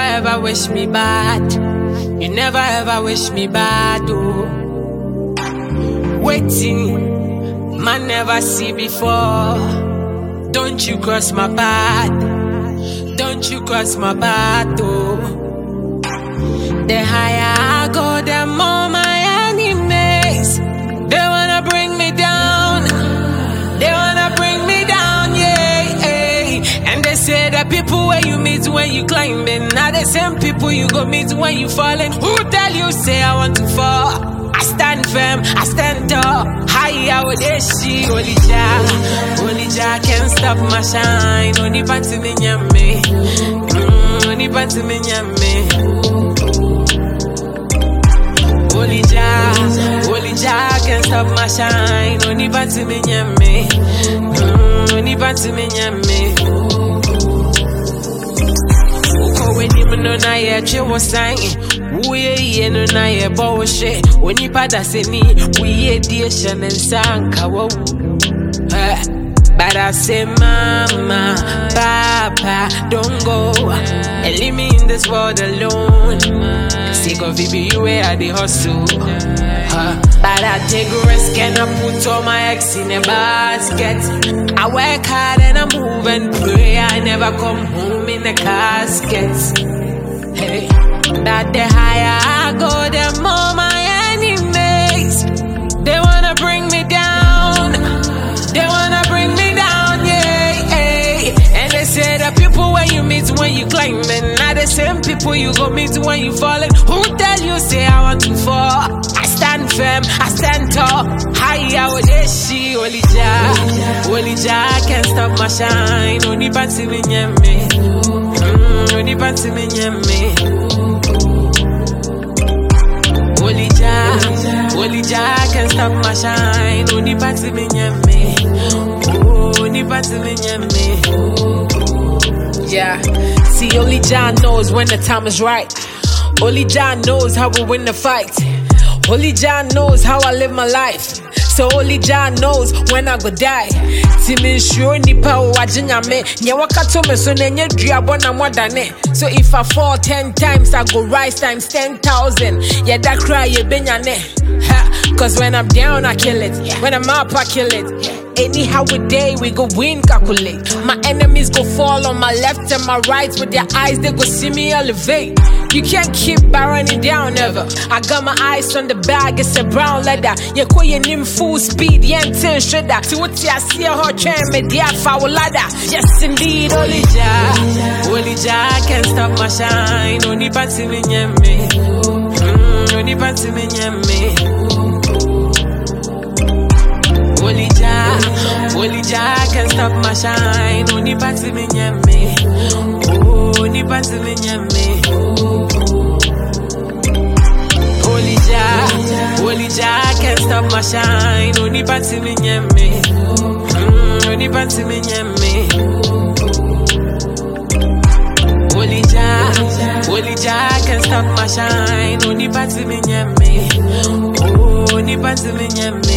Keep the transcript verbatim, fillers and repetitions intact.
ever wish me bad. You never ever wish me bad, oh. Waiting, man never see before. Don't you cross my path. Don't you cross my path, oh. The higher I go, the more my enemies. They wanna bring me down. They wanna bring me down, yeah, yeah. And they say the people where you meet when you climbing, now the same people you go meet when you falling. Who tell you say I want to fall? I stand firm, I stand tall. Higher with this she only Jah, only Jah can stop my shine. Only panty me nyame, mm, only panty me nyame. Only Jah, only Jah can stop my shine. Only panty me nyame, mm, only panty me nyame. When you know na ye che was sang, we ye no na ye bullshit. When you pada se ni, we ye dear shan and sanka wo. But I say, Mama, Papa, don't go and leave me in this world alone. Sick of it, be you where I the hustle. Uh, but I take risk and I put all my eggs in a basket. I work hard and I move and pray. I never come home in a casket. Hey, but the higher I go, the more my enemies. They wanna bring me down. They wanna bring me down, yeah, yeah. And they say the people when you meet when you climbing, not the same people you go meet when you falling. Who tell you say I want to fall? I stand firm, I stand tall. Higher with this she, only Jah, only Jah can stop my shine. Only panty me nyame, mm, only panty me nyame. Only Jah, only Jah can stop my shine. Only panty me nyame, oh, only panty me nyame. Yeah, see, only Jah knows when the time is right. Only Jah knows how we win the fight. Only Jah knows how I live my life. So only Jah knows when I go die. Timin sure nipa o wajinya me. Nye wakato me so nenye driyabona mwadane. So if I fall ten times, I go rise times ten thousand. Yeah, that cry ye benyane. Ha, cause when I'm down, I kill it. When I'm up, I kill it. Anyhow a day we go win, calculate. My enemies go fall on my left and my right. With their eyes, they go see me elevate. You can't keep barreling down ever. I got my eyes on the bag, it's a brown leather. You call your name full speed, yeah, ten shredder. To what you see her train me dear foul ladder. Yes indeed, only Jah, only Jah can stop my shine. Only panty me nyame, mm, only panty me nyame. Only Jah, only Jah can stop my shine. Only panty me nyame, oh, only panty me nyame. Only Jah, only Jah can stop my shine. Only panty me nyame, mm, only panty me nyame. Only Jah, only Jah can stop my shine. Only panty me nyame, oh, only panty me nyame.